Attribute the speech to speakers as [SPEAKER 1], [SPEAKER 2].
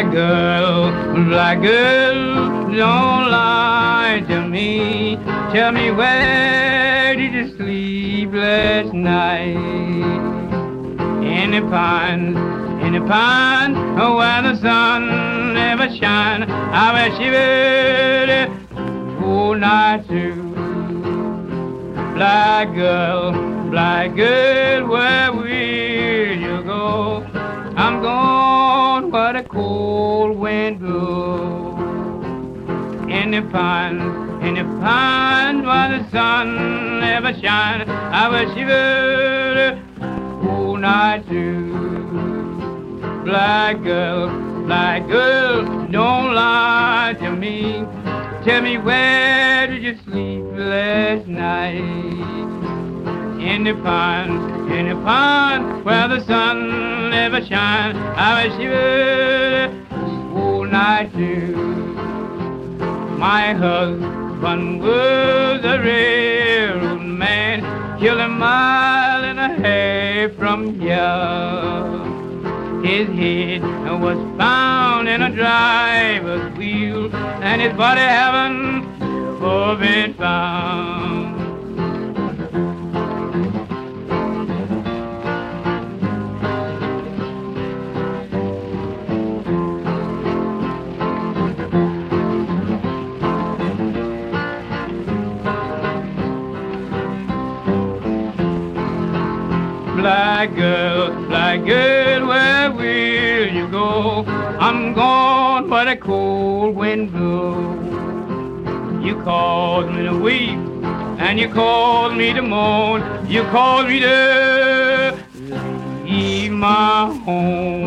[SPEAKER 1] black girl, don't lie to me. Tell me where did you sleep last night? In the pond where the sun never shine. I will shiver all night through. Black girl, where will you go? I'm gone where the cold wind blows. In the pond where the sun never shines. I will shiver all night through. Black girl, don't lie to me. Tell me where did you sleep last night? In the pond where the sun never shines. I will shiver all night through. My husband was a railroad man, killed a mile and a half from here. His head was found in a driver's wheel, and his body haven't been found. Black girl, where will you go? I'm gone where the cold wind blows. You caused me to weep, and you caused me to moan. You caused me to leave my home.